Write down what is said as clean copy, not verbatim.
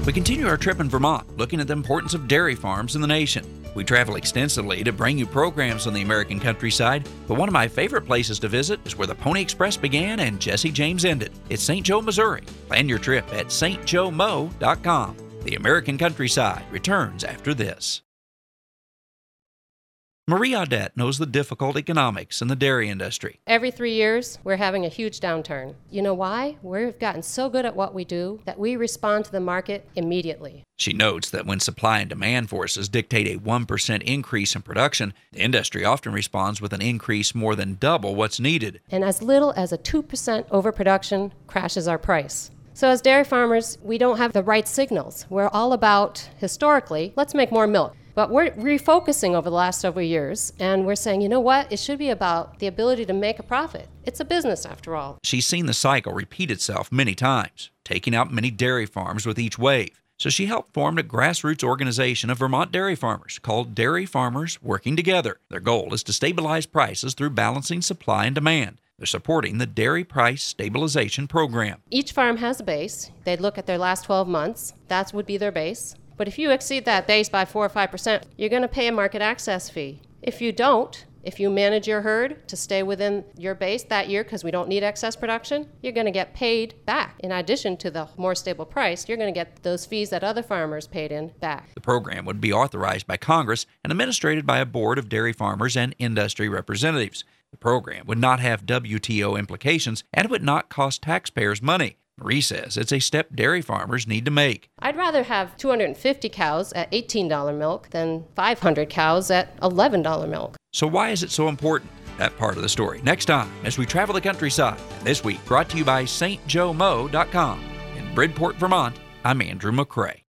We continue our trip in Vermont, looking at the importance of dairy farms in the nation. We travel extensively to bring you programs on the American countryside, but one of my favorite places to visit is where the Pony Express began and Jesse James ended. It's St. Joe, Missouri. Plan your trip at stjoemo.com. The American countryside returns after this. Marie Audette knows the difficult economics in the dairy industry. Every 3 years, we're having a huge downturn. You know why? We've gotten so good at what we do that we respond to the market immediately. She notes that when supply and demand forces dictate a 1% increase in production, the industry often responds with an increase more than double what's needed. And as little as a 2% overproduction crashes our price. So as dairy farmers, we don't have the right signals. We're all about, historically, let's make more milk. But we're refocusing over the last several years, and we're saying, you know what? It should be about the ability to make a profit. It's a business, after all. She's seen the cycle repeat itself many times, taking out many dairy farms with each wave. So she helped form a grassroots organization of Vermont dairy farmers called Dairy Farmers Working Together. Their goal is to stabilize prices through balancing supply and demand. They're supporting the Dairy Price Stabilization Program. Each farm has a base. They'd look at their last 12 months. That would be their base. But if you exceed that base by 4 or 5%, you're going to pay a market access fee. If you don't, if you manage your herd to stay within your base that year because we don't need excess production, you're going to get paid back. In addition to the more stable price, you're going to get those fees that other farmers paid in back. The program would be authorized by Congress and administered by a board of dairy farmers and industry representatives. The program would not have WTO implications and it would not cost taxpayers money. Marie says it's a step dairy farmers need to make. I'd rather have 250 cows at $18 milk than 500 cows at $11 milk. So why is it so important? That part of the story next time as we travel the countryside. This week brought to you by stjoemo.com. In Bridport, Vermont, I'm Andrew McCrae.